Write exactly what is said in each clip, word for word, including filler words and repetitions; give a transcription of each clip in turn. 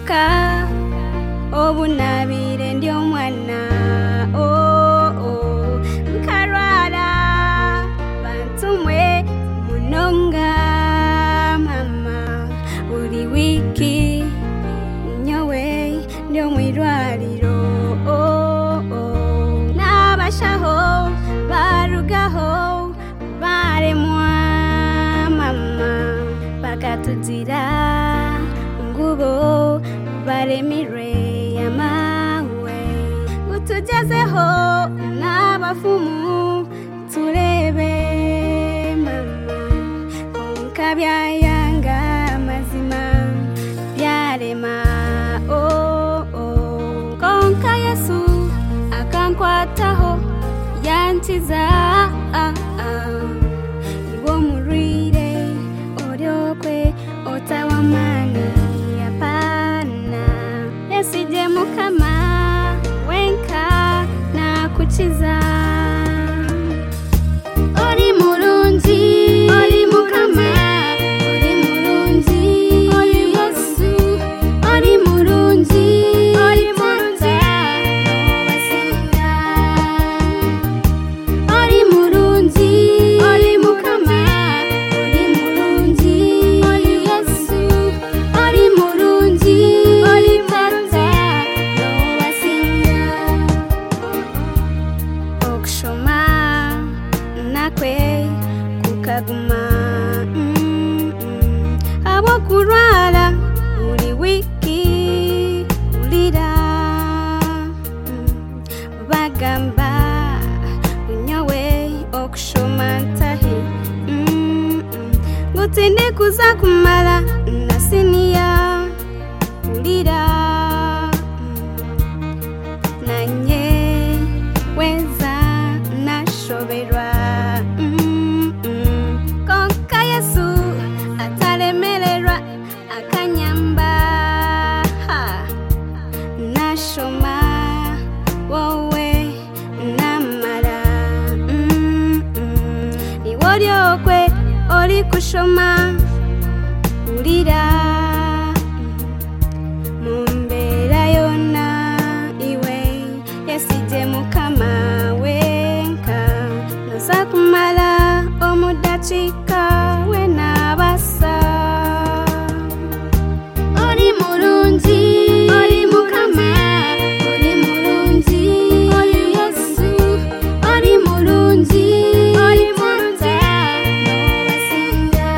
konka obunabire ndi omwana oh oh nkarwara bantumwe munonga mama buri wiki nyowe ndi omwirwariro oh oh nabashaho barugaho baremwa mama bakatuzira ngubo baremire yamawe utugezeho n'abafumu turebe mama konka byayanga mazima byarema oh oh konka Yesu akankwataho yantiza ah ah iwo murire oryokwe otawamani yapana yesije mukama wenka na kuchiza ori murunzi ori mukama ori murunzi ori Yesu ori murunzi ori murunzi wasinga ori murunzi ori mukama ori murunzi ori Yesu ori murunzi ori tata wasinga okushoma nakwe kukaguma mm -mm. abo kurwara uri wiki ulira mm. bagamba unyowe okushoma ntahi mm -mm. ngutinde kuza kumala nasiniya ulira mm. nanye weza nashoberwa mm -mm. konka Yesu atalemererwa akanyamba ha. nashoma wowe namara mm -mm. niworyokwe ori kushoma ulira mumbera yona iwe yesije mukama wenka noza kumala omudachika wenabasa ori murunzi ori mukama ori murunzi ori Yesu ori murunzi ori murunzi wasinga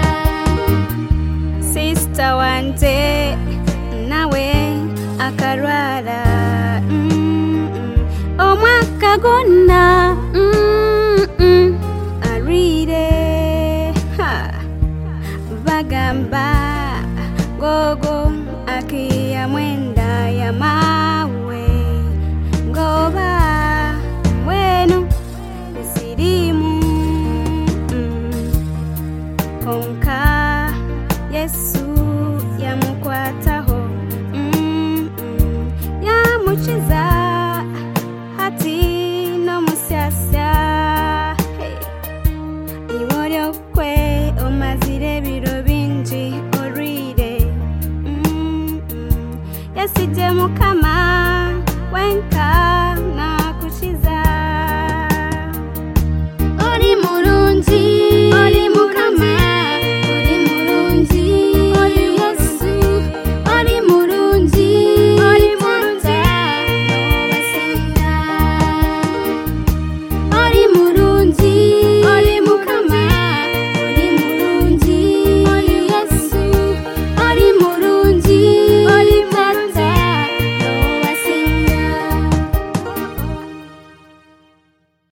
sister wante nawe akarwara mm -mm. omwaka gonna mm -mm. arire ha bagamba gogo akiya mwenda ya mawe ngoba wenu sirimu mm. konka Yesu yamukwataho mm -mm. yamuchiza hati no musyasya hey. iworyokwe omazire biro binji orire mm -mm. yesije mukama wenka